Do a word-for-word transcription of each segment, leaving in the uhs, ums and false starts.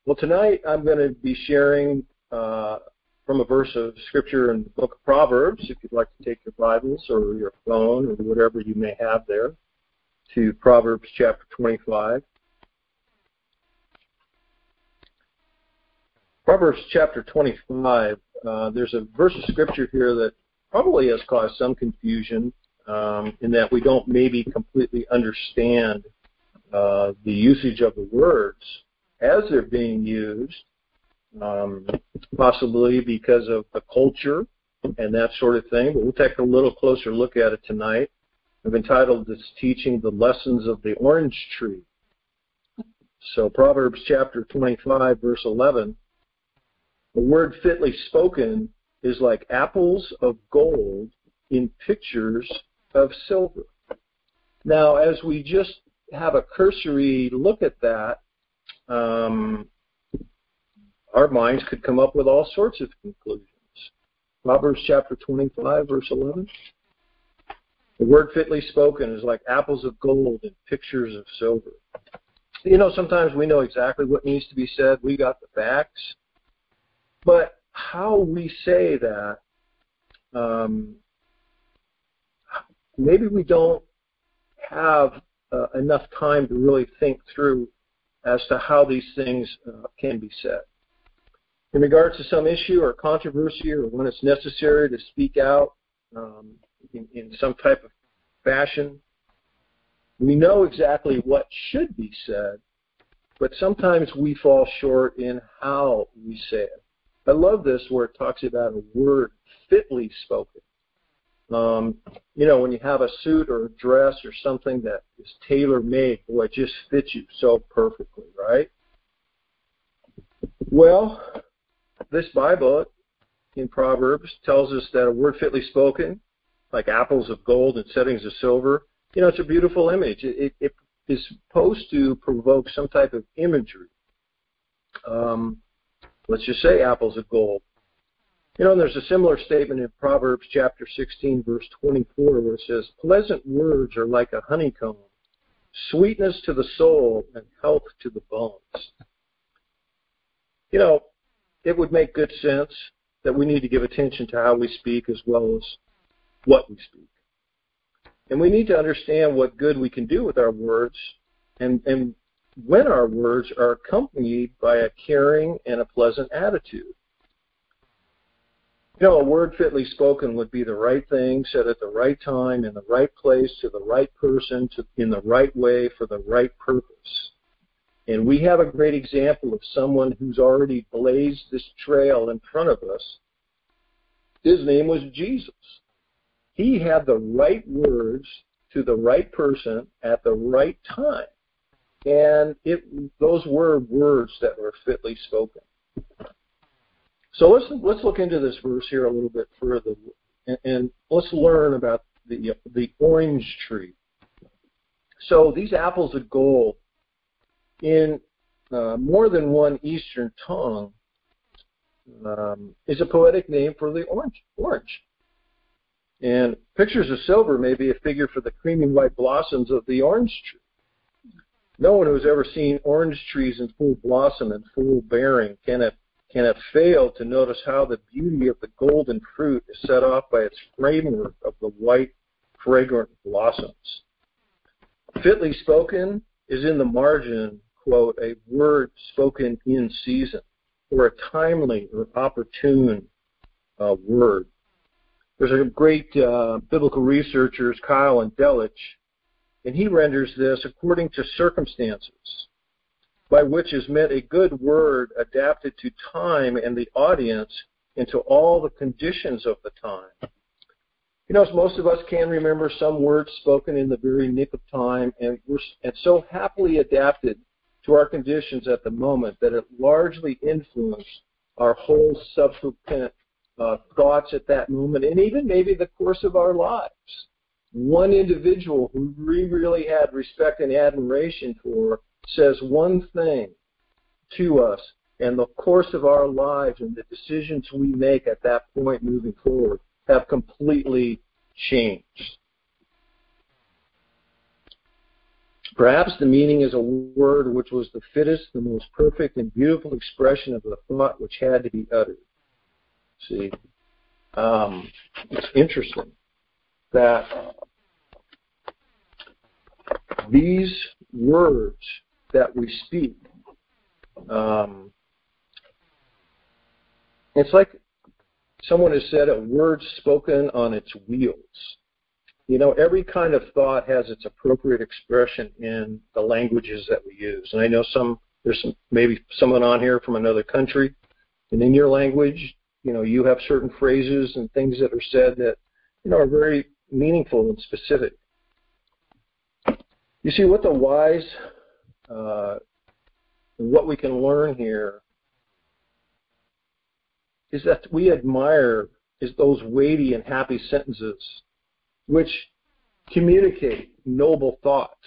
Well, tonight I'm going to be sharing uh, from a verse of Scripture in the book of Proverbs, if you'd like to take your Bibles or your phone or whatever you may have there, to Proverbs chapter twenty-five. Proverbs chapter twenty-five, uh, there's a verse of Scripture here that probably has caused some confusion um, in that we don't maybe completely understand uh, the usage of the words as they're being used, um, possibly because of the culture and that sort of thing. But we'll take a little closer look at it tonight. I've entitled this teaching, The Lessons of the Orange Tree. So Proverbs chapter twenty-five, verse eleven, the word fitly spoken is like apples of gold in pictures of silver. Now, as we just have a cursory look at that, Um, our minds could come up with all sorts of conclusions. Proverbs chapter twenty-five, verse eleven. The word fitly spoken is like apples of gold and pictures of silver. You know, sometimes we know exactly what needs to be said. We got the facts. But how we say that, um, maybe we don't have uh, enough time to really think through as to how these things uh, can be said. In regards to some issue or controversy, or when it's necessary to speak out um, in, in some type of fashion, we know exactly what should be said, but sometimes we fall short in how we say it. I love this where it talks about a word fitly spoken. Um, you know, when you have a suit or a dress or something that is tailor-made, boy, it just fits you so perfectly, right? Well, this Bible in Proverbs tells us that a word fitly spoken, like apples of gold and settings of silver, you know, it's a beautiful image. It, it, it is supposed to provoke some type of imagery. Um, let's just say apples of gold. You know, and there's a similar statement in Proverbs chapter sixteen, verse twenty-four, where it says, pleasant words are like a honeycomb, sweetness to the soul and health to the bones. You know, it would make good sense that we need to give attention to how we speak as well as what we speak. And we need to understand what good we can do with our words and, and when our words are accompanied by a caring and a pleasant attitude. You know, a word fitly spoken would be the right thing, said at the right time, in the right place, to the right person, to, in the right way, for the right purpose. And we have a great example of someone who's already blazed this trail in front of us. His name was Jesus. He had the right words to the right person at the right time. And it, those were words that were fitly spoken. So let's let's look into this verse here a little bit further, and, and let's learn about the the orange tree. So these apples of gold, in uh, more than one Eastern tongue, um, is a poetic name for the orange. Orange, and pictures of silver may be a figure for the creamy white blossoms of the orange tree. No one who's ever seen orange trees in full blossom and full bearing can have can have failed to notice how the beauty of the golden fruit is set off by its framework of the white, fragrant blossoms. Fitly spoken is in the margin, quote, a word spoken in season, or a timely or opportune uh, word. There's a great uh, biblical researchers, Kyle and Delitzsch, and he renders this according to circumstances, by which is meant a good word adapted to time and the audience and to all the conditions of the time. You know, as most of us can remember some words spoken in the very nick of time and, we're, and so happily adapted to our conditions at the moment that it largely influenced our whole subsequent uh, thoughts at that moment and even maybe the course of our lives. One individual who we really had respect and admiration for says one thing to us, and the course of our lives and the decisions we make at that point moving forward have completely changed. Perhaps the meaning is a word which was the fittest, the most perfect and beautiful expression of the thought which had to be uttered. See, um, it's interesting that these words that we speak, um, it's like someone has said, a word spoken on its wheels. You know, every kind of thought has its appropriate expression in the languages that we use. And I know some, there's some, maybe someone on here from another country, and in your language, you know, you have certain phrases and things that are said that, you know, are very meaningful and specific. You see, what the wise, uh, what we can learn here is that we admire is those weighty and happy sentences which communicate noble thoughts.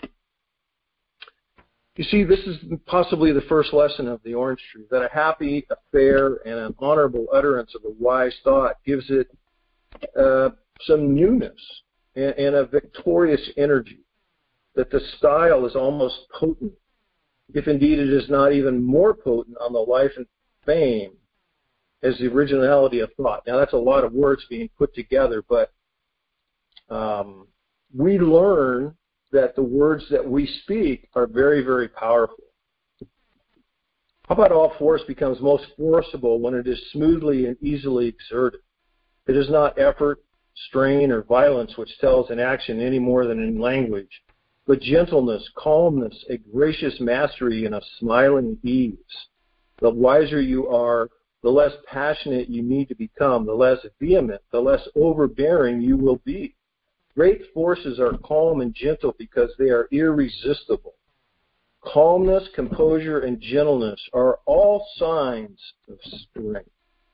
You see, this is possibly the first lesson of the orange tree, that a happy, a fair, and an honorable utterance of a wise thought gives it uh, some newness and, and a victorious energy, that the style is almost potent, if indeed it is not even more potent on the life and fame as the originality of thought. Now, that's a lot of words being put together, but Um, we learn that the words that we speak are very, very powerful. How about all force becomes most forcible when it is smoothly and easily exerted? It is not effort, strain, or violence which tells in action any more than in language, but gentleness, calmness, a gracious mastery, and a smiling ease. The wiser you are, the less passionate you need to become, the less vehement, the less overbearing you will be. Great forces are calm and gentle because they are irresistible. Calmness, composure, and gentleness are all signs of strength.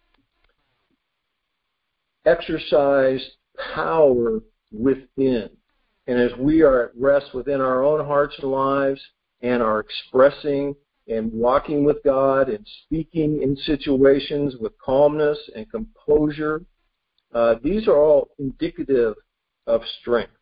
Exercise power within. And as we are at rest within our own hearts and lives and are expressing and walking with God and speaking in situations with calmness and composure, uh, these are all indicative of strength.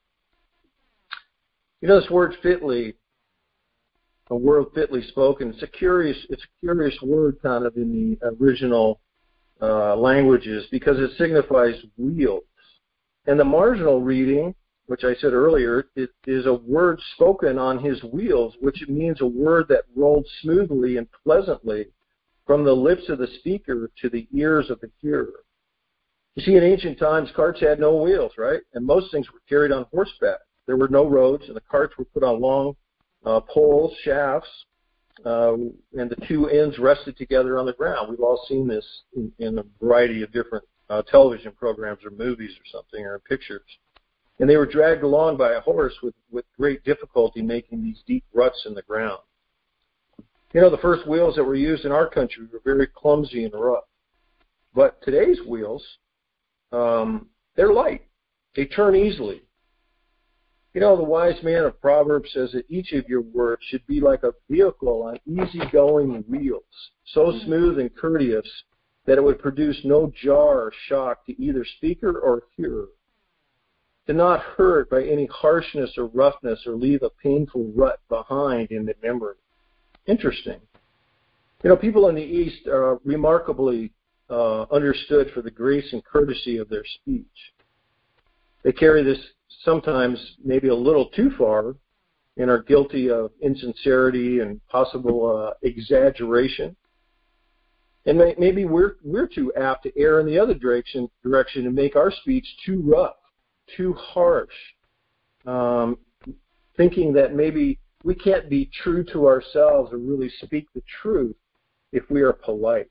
You know, this word fitly, a word fitly spoken, it's a curious, it's a curious word kind of in the original uh, languages because it signifies wheels. And the marginal reading, which I said earlier, it is a word spoken on his wheels, which means a word that rolled smoothly and pleasantly from the lips of the speaker to the ears of the hearer. You see, in ancient times, carts had no wheels, right? And most things were carried on horseback. There were no roads, and the carts were put on long uh, poles, shafts, uh, and the two ends rested together on the ground. We've all seen this in, in a variety of different uh, television programs or movies or something, or pictures. And they were dragged along by a horse with, with great difficulty, making these deep ruts in the ground. You know, the first wheels that were used in our country were very clumsy and rough. But today's wheels, Um, they're light. They turn easily. You know, the wise man of Proverbs says that each of your words should be like a vehicle on easy-going wheels, so smooth and courteous that it would produce no jar or shock to either speaker or hearer, to not hurt by any harshness or roughness or leave a painful rut behind in the memory. Interesting. You know, people in the East are remarkably Uh, understood for the grace and courtesy of their speech. They carry this sometimes maybe a little too far and are guilty of insincerity and possible uh, exaggeration. And may, maybe we're we're too apt to err in the other direction direction and make our speech too rough, too harsh, um, thinking that maybe we can't be true to ourselves or really speak the truth if we are polite.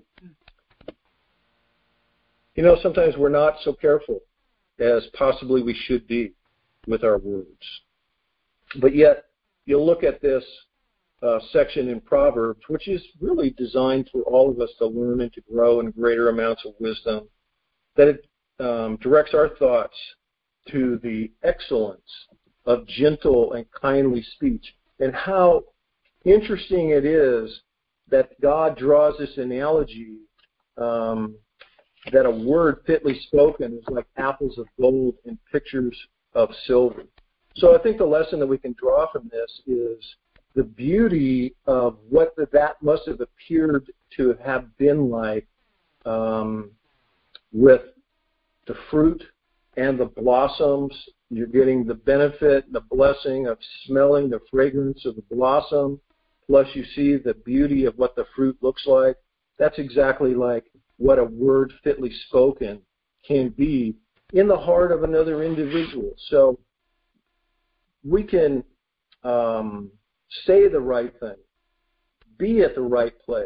You know, sometimes we're not so careful as possibly we should be with our words. But yet, you'll look at this uh, section in Proverbs, which is really designed for all of us to learn and to grow in greater amounts of wisdom, that it um, directs our thoughts to the excellence of gentle and kindly speech, and how interesting it is that God draws this analogy um, that a word fitly spoken is like apples of gold and pictures of silver. So I think the lesson that we can draw from this is the beauty of what the, that must have appeared to have been like um, with the fruit and the blossoms. You're getting the benefit, the blessing of smelling the fragrance of the blossom, plus you see the beauty of what the fruit looks like. That's exactly like what a word fitly spoken can be in the heart of another individual. So we can um, say the right thing, be at the right place,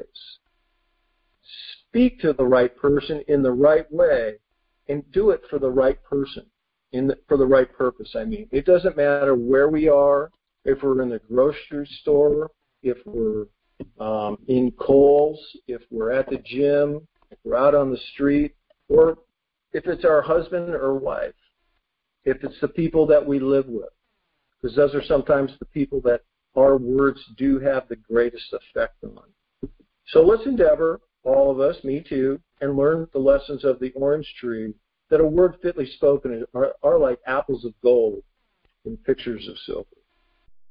speak to the right person in the right way, and do it for the right person, in the, for the right purpose, I mean. It doesn't matter where we are, if we're in the grocery store, if we're um, in Kohl's, if we're at the gym, if we're out on the street, or if it's our husband or wife, if it's the people that we live with. Because those are sometimes the people that our words do have the greatest effect on. So let's endeavor, all of us, me too, and learn the lessons of the orange tree, that a word fitly spoken are, are like apples of gold in pictures of silver.